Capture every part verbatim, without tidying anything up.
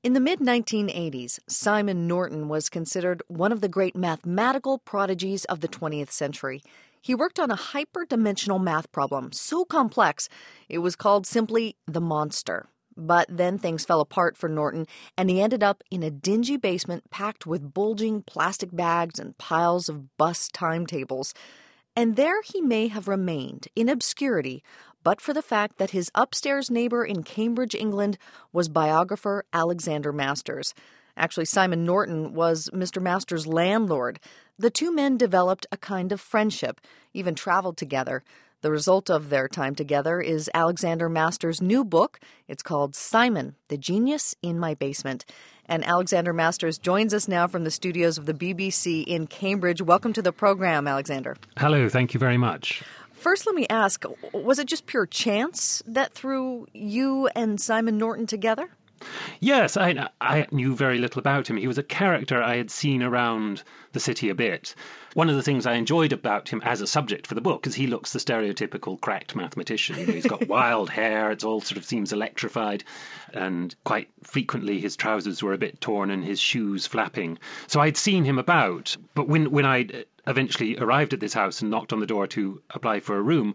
In the mid nineteen eighties, Simon Norton was considered one of the great mathematical prodigies of the twentieth century. He worked on a hyperdimensional math problem so complex it was called simply the monster. But then things fell apart for Norton, and he ended up in a dingy basement packed with bulging plastic bags and piles of bus timetables. And there he may have remained in obscurity, but for the fact that his upstairs neighbor in Cambridge, England, was biographer Alexander Masters. Actually, Simon Norton was Mister Masters' landlord. The two men developed a kind of friendship, even traveled together. The result of their time together is Alexander Masters' new book. It's called Simon, the Genius in My Basement. And Alexander Masters joins us now from the studios of the B B C in Cambridge. Welcome to the program, Alexander. Hello, thank you very much. First, let me ask, was it just pure chance that threw you and Simon Norton together? Yes, I, I knew very little about him. He was a character I had seen around the city a bit. One of the things I enjoyed about him as a subject for the book is he looks the stereotypical cracked mathematician. You know, he's got wild hair, it all sort of seems electrified, and quite frequently his trousers were a bit torn and his shoes flapping. So I'd seen him about, but when, when I eventually arrived at this house and knocked on the door to apply for a room,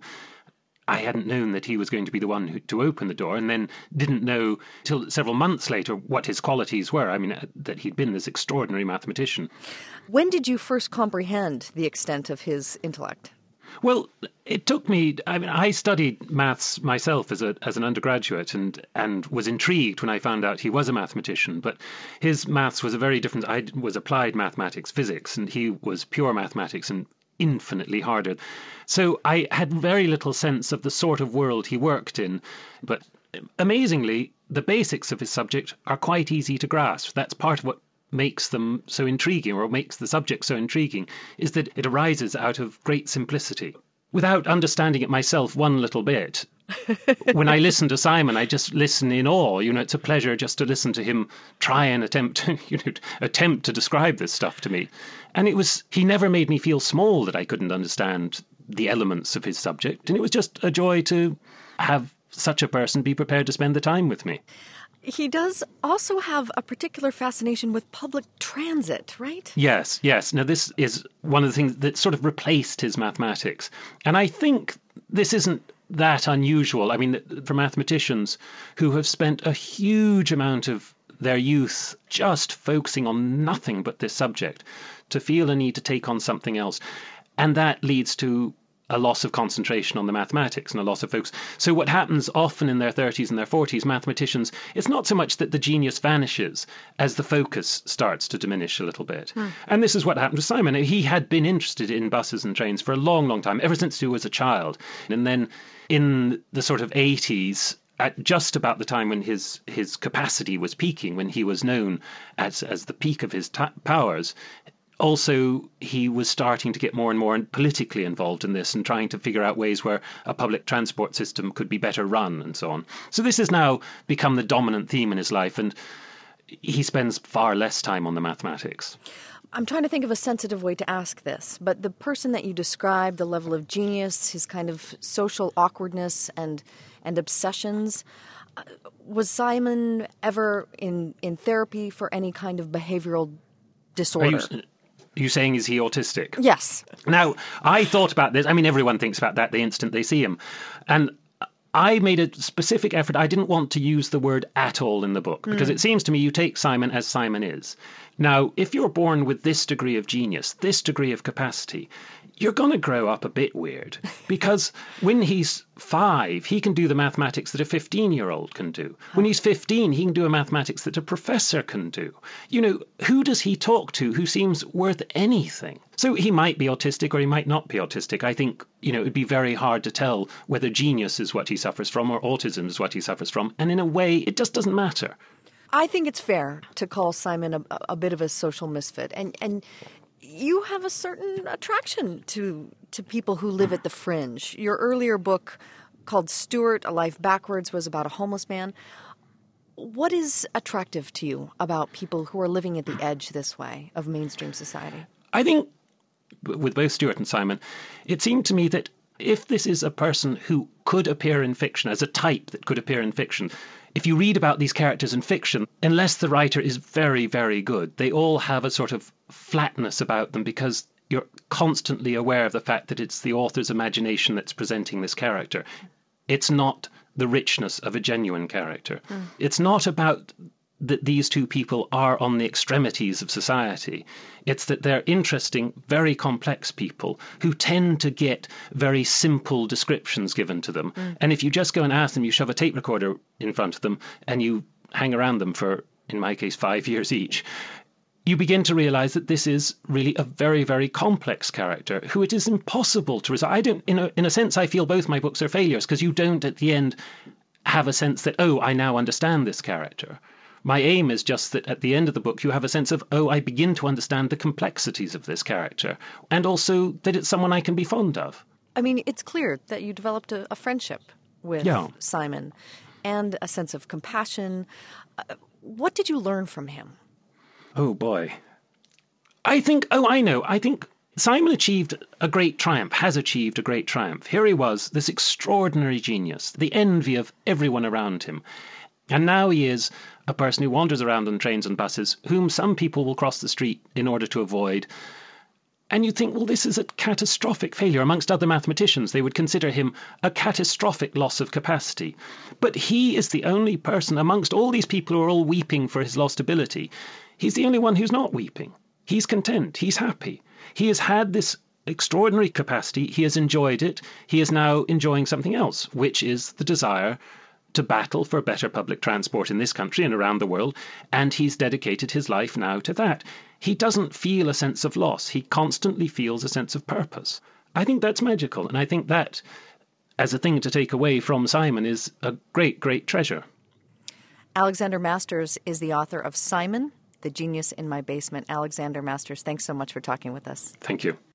I hadn't known that he was going to be the one who, to open the door, and then didn't know till several months later what his qualities were. I mean, that he'd been this extraordinary mathematician. When did you first comprehend the extent of his intellect? Well, it took me, I mean, I studied maths myself as a as an undergraduate and, and was intrigued when I found out he was a mathematician, but his maths was a very different, I was applied mathematics, physics, and he was pure mathematics and infinitely harder. So I had very little sense of the sort of world he worked in, but amazingly, the basics of his subject are quite easy to grasp. That's part of what makes them so intriguing, or makes the subject so intriguing, is that it arises out of great simplicity. Without understanding it myself one little bit, when I listen to Simon, I just listen in awe. You know, it's a pleasure just to listen to him try and attempt, you know, attempt to describe this stuff to me. And it was, he never made me feel small that I couldn't understand the elements of his subject. And it was just a joy to have such a person be prepared to spend the time with me. He does also have a particular fascination with public transit, right? Yes, yes. Now, this is one of the things that sort of replaced his mathematics. And I think this isn't that unusual. I mean, for mathematicians who have spent a huge amount of their youth just focusing on nothing but this subject, to feel a need to take on something else. And that leads to a loss of concentration on the mathematics and a loss of focus. So what happens often in their thirties and their forties, mathematicians, it's not so much that the genius vanishes as the focus starts to diminish a little bit. Hmm. And this is what happened to Simon. He had been interested in buses and trains for a long, long time, ever since he was a child. And then in the sort of eighties, at just about the time when his his capacity was peaking, when he was known as, as the peak of his ta- powers, also, he was starting to get more and more politically involved in this and trying to figure out ways where a public transport system could be better run and so on. So this has now become the dominant theme in his life, and he spends far less time on the mathematics. I'm trying to think of a sensitive way to ask this, but the person that you described, the level of genius, his kind of social awkwardness and and obsessions, uh, was Simon ever in, in therapy for any kind of behavioral disorder? Are you, Are you saying, is he autistic? Yes. Now, I thought about this. I mean, everyone thinks about that the instant they see him. And I made a specific effort. I didn't want to use the word at all in the book, because mm. it seems to me you take Simon as Simon is. Now, if you're born with this degree of genius, this degree of capacity, you're going to grow up a bit weird, because when he's five, he can do the mathematics that a fifteen-year-old can do. When he's fifteen, he can do a mathematics that a professor can do. You know, who does he talk to who seems worth anything? So he might be autistic or he might not be autistic. I think, you know, it'd be very hard to tell whether genius is what he suffers from or autism is what he suffers from. And in a way, it just doesn't matter. I think it's fair to call Simon a, a bit of a social misfit. And and you have a certain attraction to to people who live at the fringe. Your earlier book called Stuart, A Life Backwards, was about a homeless man. What is attractive to you about people who are living at the edge this way of mainstream society? I think with both Stuart and Simon, it seemed to me that if this is a person who could appear in fiction, as a type that could appear in fiction, if you read about these characters in fiction, unless the writer is very, very good, they all have a sort of flatness about them because you're constantly aware of the fact that it's the author's imagination that's presenting this character. It's not the richness of a genuine character. Mm. It's not about that these two people are on the extremities of society. It's that they're interesting, very complex people who tend to get very simple descriptions given to them. Mm. And if you just go and ask them, you shove a tape recorder in front of them and you hang around them for, in my case, five years each, you begin to realize that this is really a very, very complex character who it is impossible to resolve. I don't, in a, in a sense, I feel both my books are failures because you don't at the end have a sense that, oh, I now understand this character. My aim is just that at the end of the book, you have a sense of, oh, I begin to understand the complexities of this character, and also that it's someone I can be fond of. I mean, it's clear that you developed a, a friendship with yeah. Simon and a sense of compassion. Uh, what did you learn from him? Oh, boy. I think, oh, I know. I think Simon achieved a great triumph, has achieved a great triumph. Here he was, this extraordinary genius, the envy of everyone around him. And now he is a person who wanders around on trains and buses, whom some people will cross the street in order to avoid. And you think, well, this is a catastrophic failure. Amongst other mathematicians, they would consider him a catastrophic loss of capacity. But he is the only person amongst all these people who are all weeping for his lost ability. He's the only one who's not weeping. He's content. He's happy. He has had this extraordinary capacity. He has enjoyed it. He is now enjoying something else, which is the desire to battle for better public transport in this country and around the world, and he's dedicated his life now to that. He doesn't feel a sense of loss. He constantly feels a sense of purpose. I think that's magical, and I think that, as a thing to take away from Simon, is a great, great treasure. Alexander Masters is the author of Simon, The Genius in My Basement. Alexander Masters, thanks so much for talking with us. Thank you.